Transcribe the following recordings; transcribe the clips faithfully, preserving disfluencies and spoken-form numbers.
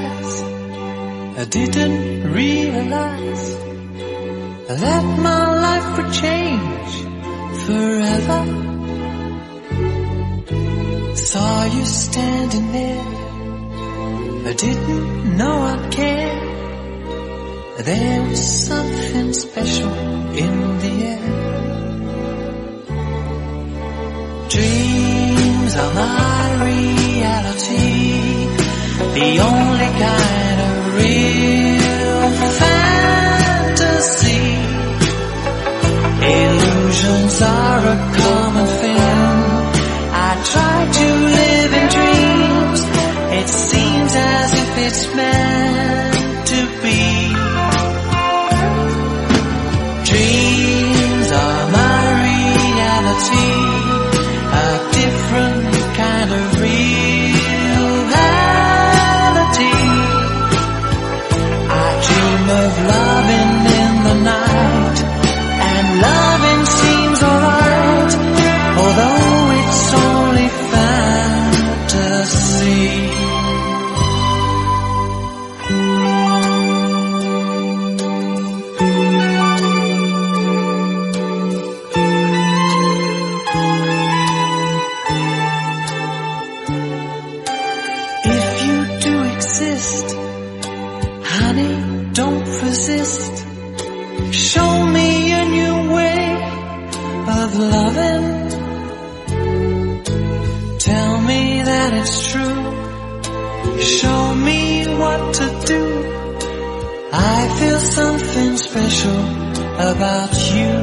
realize, I didn't realize that my life would change forever. Saw you standing there, I didn't know I'd care. There was something special in the air. Dreams are my reality, the only kind of real fantasy. Illusions are a common thing. I try to live in dreams. It seems as if it's meant to be. Dreams are my reality, a different kind of reality. I dream of loving in the night, and loving seems alright, although it's only fantasy. Honey, don't resist. Show me a new way of loving. Tell me that it's true. Show me what to do. I feel something special about you.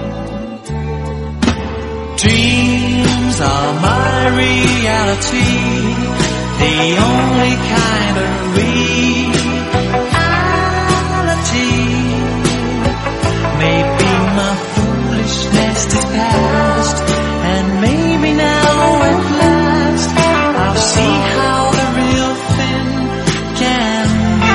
Dreams are my reality, the only kind of reality. Maybe my foolishness is past, and maybe now at last I'll see how the real thing can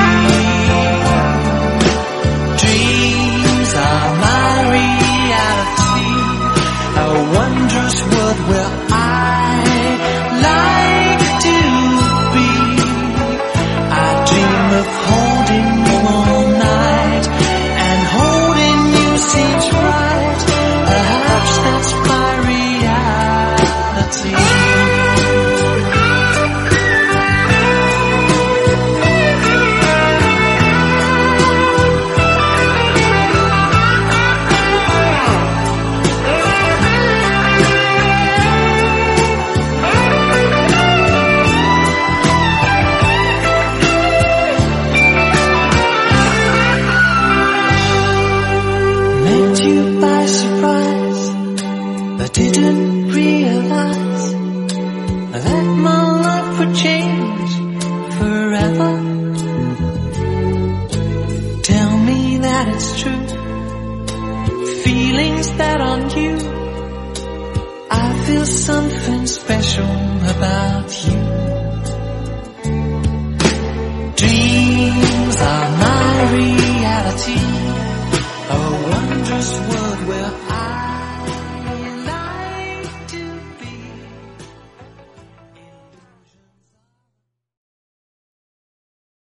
be. Dreams are my reality, a wondrous world where I like to be. I dream of holding you all night, and holding you seems right. Perhaps that's my reality. Met you by surprise, but didn't realize that my life would change forever. Tell me that it's true. Feelings that on you, I feel something special about you.